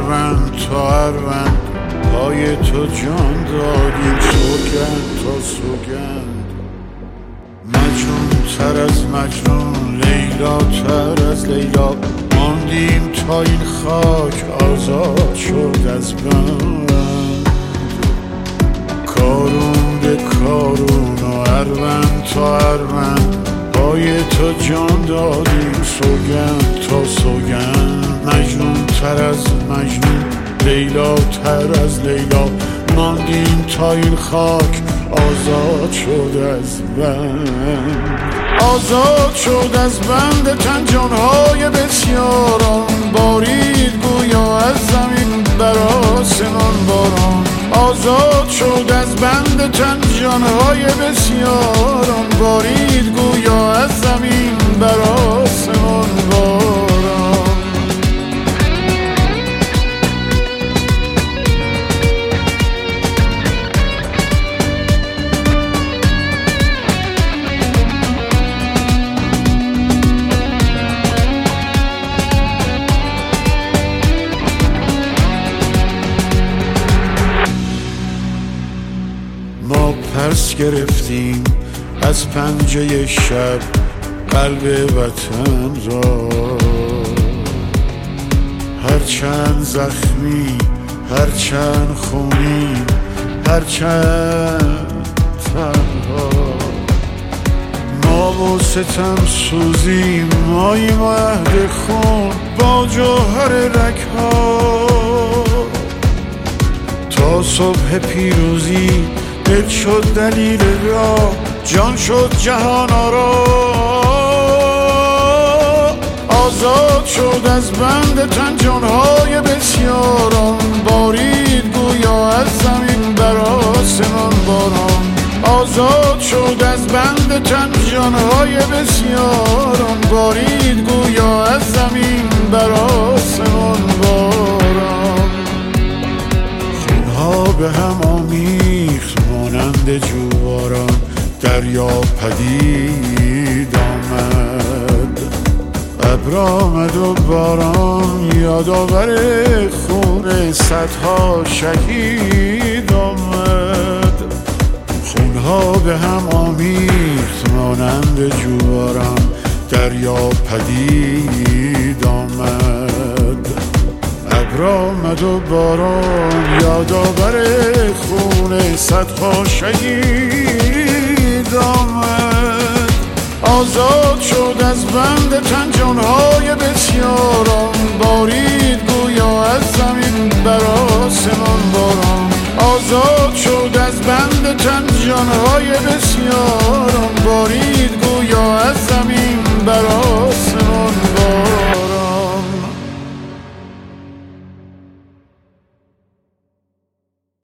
اروند تا اروند پای تو جان دادیم، سوگند تا سوگند. مجنون تر از مجنون، لیلا تر از لیلا، ماندیم تا این خاک آزاد شد از بند. کارون به کارون و اروند تا اروند پای تو جان دادیم، سوگند تا سوگند. مجنون تر از مجنون، لیلا تر از لیلا، ماندیم تا این خاک آزاد شد از بند. آزاد شد از بند تن جانهای بسیاران، بارید گویا از زمین بر آسمان باران. آزاد شد از بند تن جانهای بسیاران، بارید گویا از زمین بر آسمان باران. ما پس گرفتیم از پنجه شب قلب وطن را، هرچند زخمی، هرچند خونی، هرچند تنها. ما با ستم سوزیم، ماییم و عهد خون با جوهر رگها. تا صبح پیروزی دل شد دلیل راه، جان شد جهان آرا. آزاد شد از بند تن جانهای بسیاران، بارید گویا از زمین بر آسمان باران. آزاد شد از بند تن جانهای بسیاران، بارید گویا از زمین بر آسمان باران. خونها به هم آمیخت مانند جواران، دریا پدید آمد. ابر آمد و باران یادآور خون صدها شهید آمد. خونها به هم آمیخت مانند جواران، دریا پدید آمد. ابر آمد و باران یادآور خون صدها شهید آمد. آزاد شد از بند تن جانهای بسیاران، بارید گویا از زمین بر آسمان باران. آزاد شد از بند تن جانهای بسیاران،